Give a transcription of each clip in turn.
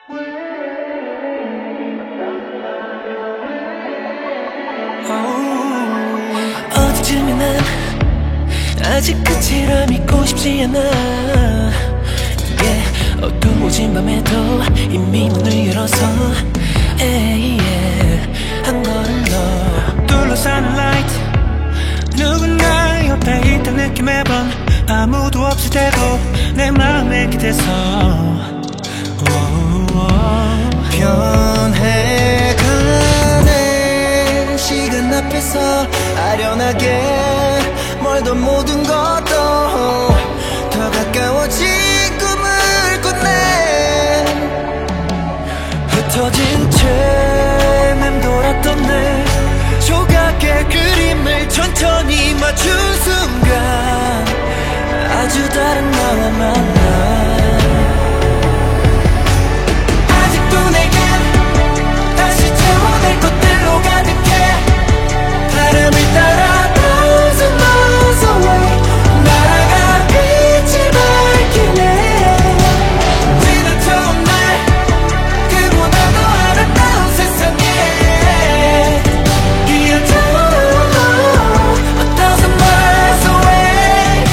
어디쯤에 난 아직 끝이라 믿고 싶지 않아. 어두워진 밤에도 이미 문을 열어서 한 걸음 더 둘러싸는 light, 누군가 옆에 있던 느낌 매번 아무도 없을 때도 내 마음에 기대서 변해가는 시간 앞에서 아련하게 멀던 모든 것도 더 가까워진 꿈을 꿨네. 흩어진 채 맴돌았던 내 조각의 그림을 천천히 맞춘 순간 아주 다른 나와 만나. 아직도 내겐 다시 채워낼 것들로 가득해. 바람을 따라 thousand miles away 날아가 빛을 밝히네. 지나쳐온 날 그보다 더 아름다운 세상에 이어져 a thousand miles away.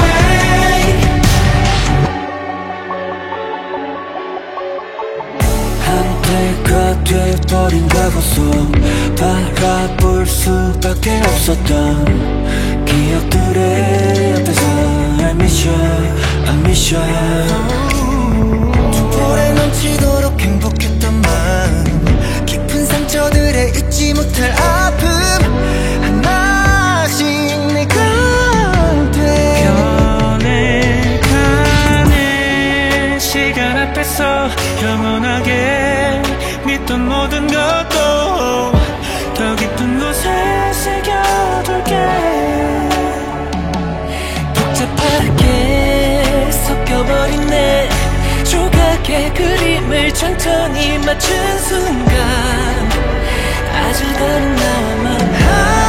한때가 돼버린 과거 속 바라볼 수밖에 없었던 기억들의 앞에서 I miss you, I miss you. 두 볼에 넘치도록 행복했던 마음, 깊은 상처들에 잊지 못할 아픔 하나씩 내 곁에 변해가는 시간 앞에서 영원하게 믿던 모든 것도 더 깊은 곳에 새겨둘게. 복잡하게 섞여버린 내 조각의 그림을 천천히 맞춘 순간 아주 다른 나와 만나.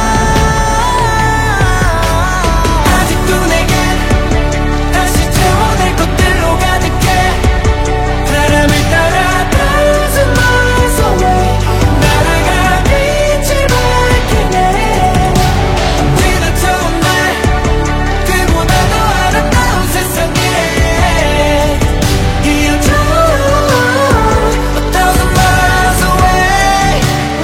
아직도 내겐 다시 채워낼 것들로 가득해. 바람을 따라 thousand miles away 날아가 빛을 밝히네. 지나쳐온 날 그보다 더 아름다운 세상에 이어져 a thousand miles away.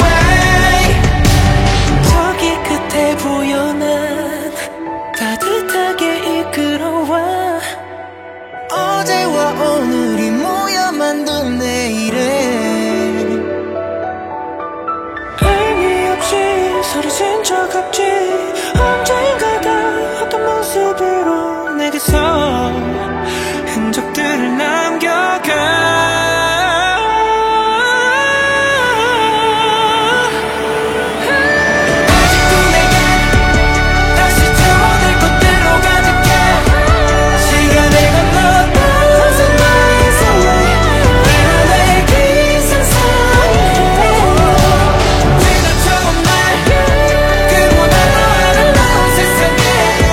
저기 끝에 보여난 따뜻하게 이끌어와. 어제와 오늘이 모여 만든 내일에 의미 없이 사라진 적 없지. 언젠가가 어떤 모습으로 내게서 흔적들을 남겨가. 아직도 내겐 다시 채워낼 것들로 가득해. 시간을 건너 thousand miles away 내 기상 사이에 지나쳐온 날 그보다 더 아름다운 세상에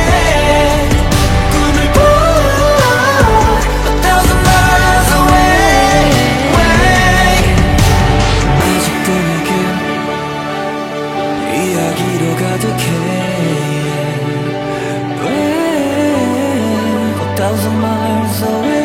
꿈을 꿔 a thousand miles away. 아직도 내겐 이야기로 가득해. A thousand miles away.